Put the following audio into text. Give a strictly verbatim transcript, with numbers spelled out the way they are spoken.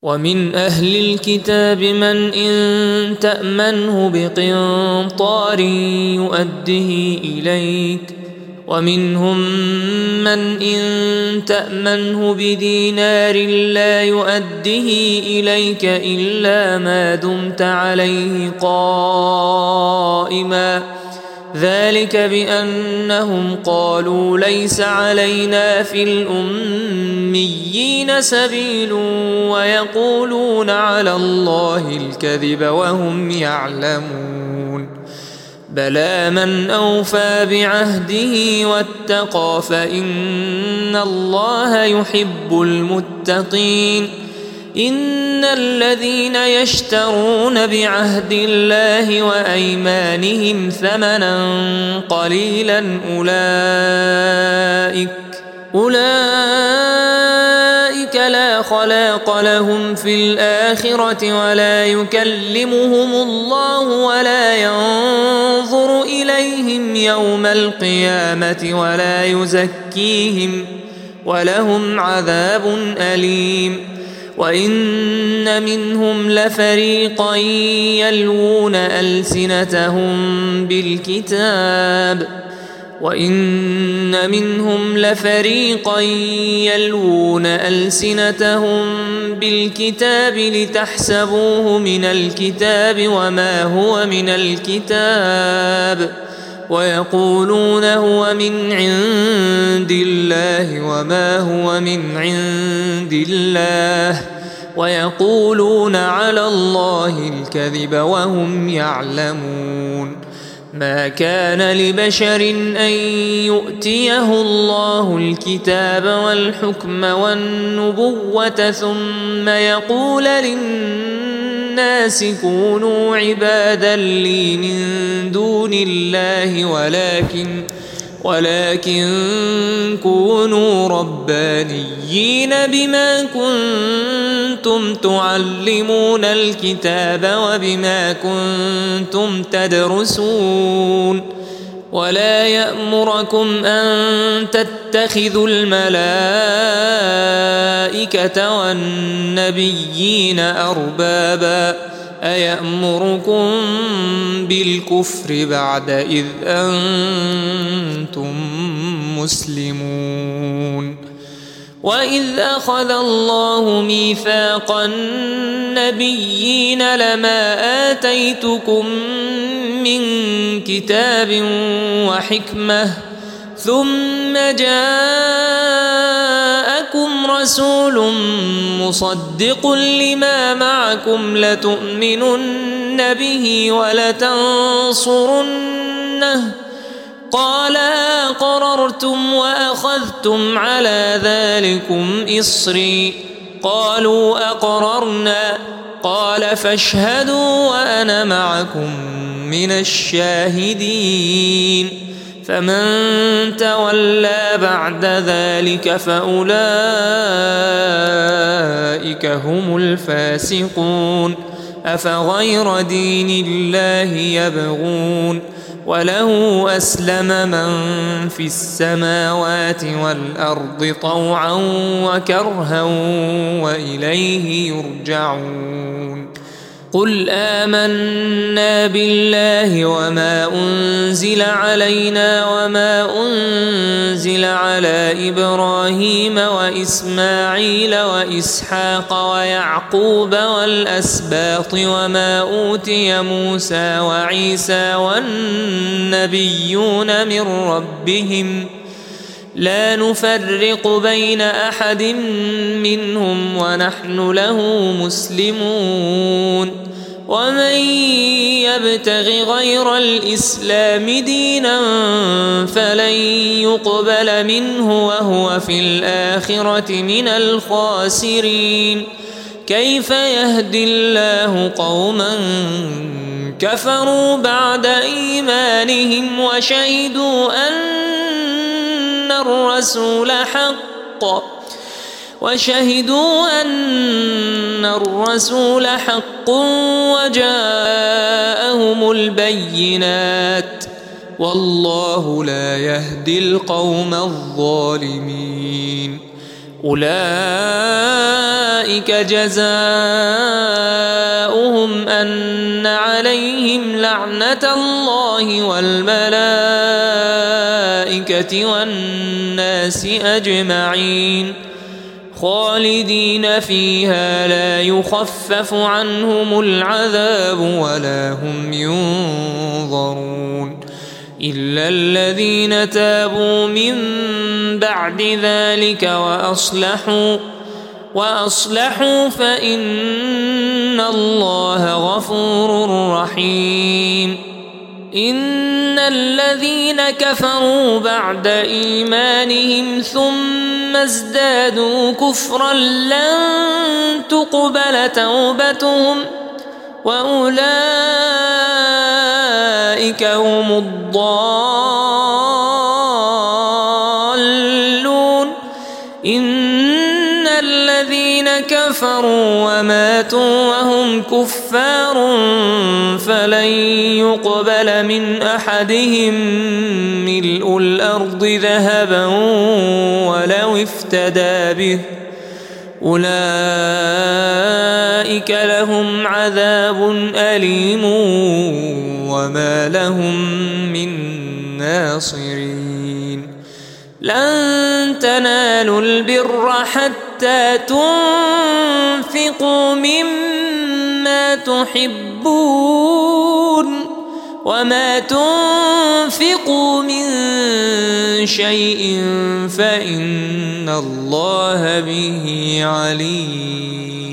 ومن أهل الكتاب من إن تأمنه بقنطار يؤده إليك ومنهم من إن تأمنه بدينار لا يؤده إليك إلا ما دمت عليه قائما ذلك بأنهم قالوا ليس علينا في الأميين سبيل ويقولون على الله الكذب وهم يعلمون بلى من أوفى بعهده واتقى فإن الله يحب المتقين إن الذين يشترون بعهد الله وأيمانهم ثمنا قليلا أولئك أولئك لا خلاق لهم في الآخرة ولا يكلمهم الله ولا ينظر إليهم يوم القيامة ولا يزكيهم ولهم عذاب أليم وإن منهم لفريقا يلوون ألسنتهم بالكتاب وإن منهم لفريقا يلوون ألسنتهم بالكتاب لتحسبوه من الكتاب وما هو من الكتاب ويقولون هو من عند الله وما هو من عند الله ويقولون على الله الكذب وهم يعلمون ما كان لبشر أن يؤتيه الله الكتاب والحكم والنبوة ثم يقول للناس كونوا عبادا لي من دون الله ولكن ولكن كونوا ربانيين بما كنتم تعلمون الكتاب وبما كنتم تدرسون ولا يأمركم أن تتخذوا الملائكة والنبيين أربابا أيأمركم بالكفر بعد إذ أنتم مسلمون وإذ أخذ الله ميثاق النبيين لما آتيتكم من كتاب وحكمة ثم جاءكم رسول مصدق لما معكم لتؤمنن به ولتنصرنه قال أقررتم وأخذتم على ذلكم إصري قالوا أقررنا قال فاشهدوا وأنا معكم من الشاهدين فمن تولى بعد ذلك فأولئك هم الفاسقون أفغير دين الله يبغون وله أسلم من في السماوات والأرض طوعا وكرها وإليه يرجعون قل آمنا بالله وما أنزل علينا وما أنزل على إبراهيم وإسماعيل وإسحاق ويعقوب والأسباط وما أوتي موسى وعيسى والنبيون من ربهم لا نفرق بين أحد منهم ونحن له مسلمون ومن يبتغ غير الإسلام دينا فلن يقبل منه وهو في الآخرة من الخاسرين كيف يهدي الله قوما كفروا بعد إيمانهم وشهدوا أن الرسول حق وشهدوا أن الرسول حق وجاءهم البينات والله لا يهدي القوم الظالمين أولئك جزاؤهم أن عليهم لعنة الله والملائكة والناس أجمعين خالدين فيها لا يخفف عنهم العذاب ولا هم ينظرون إلا الذين تابوا من بعد ذلك وأصلحوا وأصلحوا فإن الله غفور رحيم إن الذين كفروا بعد إيمانهم ثم ازدادوا كفرا لن تقبل توبتهم وأولئك هم الضالون إن الذين كفروا وماتوا وهم كفار فلن يقبل من أحدهم ملء الأرض ذهبا ولو افتدى به أولئك لهم عذاب أليم وما لهم من ناصرين لن تنالوا البر حتى تنفقوا مما تحبون وما تنفقوا من شيء فإن الله به عليم.